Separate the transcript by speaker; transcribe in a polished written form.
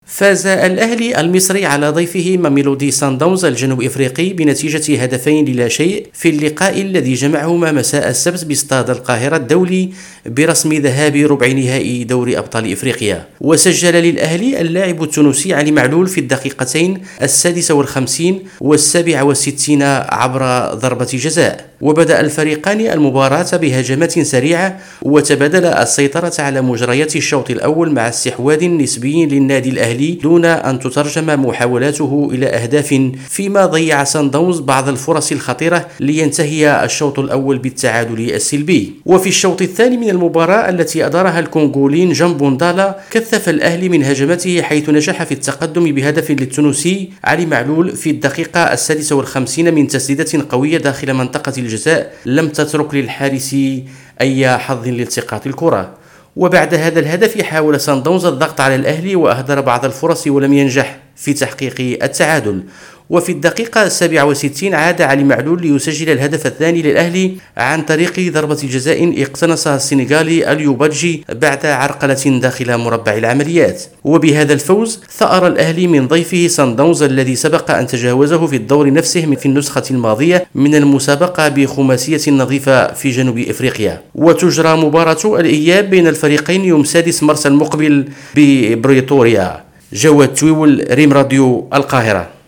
Speaker 1: فاز الأهلي المصري على ضيفه ميلودي سان داونز الجنوب إفريقي بنتيجة 2-0 في اللقاء الذي جمعهما مساء السبت باستاد القاهرة الدولي برسم ذهاب ربع نهائي دوري أبطال إفريقيا. وسجل للأهلي اللاعب التونسي علي معلول في الدقيقتين 56 و67 عبر ضربة جزاء. وبدأ الفريقان المباراة بهجمات سريعة وتبادل السيطرة على مجريات الشوط الأول مع استحواذ نسبي للنادي الأهلي دون أن تترجم محاولاته إلى أهداف، فيما ضيع سان داونز بعض الفرص الخطيرة لينتهي الشوط الأول بالتعادل السلبي. وفي الشوط الثاني من المباراة التي أدارها الكونغولين جامبوندالا كثف الأهلي من هجمته، حيث نجح في التقدم بهدف للتونسي علي معلول في الدقيقة 56 من تسديدة قوية داخل منطقة الجزاء لم تترك للحارس أي حظ لالتقاط الكرة. وبعد هذا الهدف حاول سان داونز الضغط على الأهلي وأهدر بعض الفرص ولم ينجح في تحقيق التعادل. وفي الدقيقة 67 عاد علي معلول ليسجل الهدف الثاني للأهلي عن طريق ضربة جزاء اقتنصها السنغالي اليوبادجي بعد عرقلة داخل مربع العمليات. وبهذا الفوز ثأر الأهلي من ضيفه سان داونز الذي سبق أن تجاوزه في الدور نفسه في النسخة الماضية من المسابقة بخماسية نظيفة في جنوب إفريقيا. وتجرى مباراة الإياب بين الفريقين يوم 6 مارس المقبل ببريتوريا. جواد تويول، ريم راديو، القاهرة.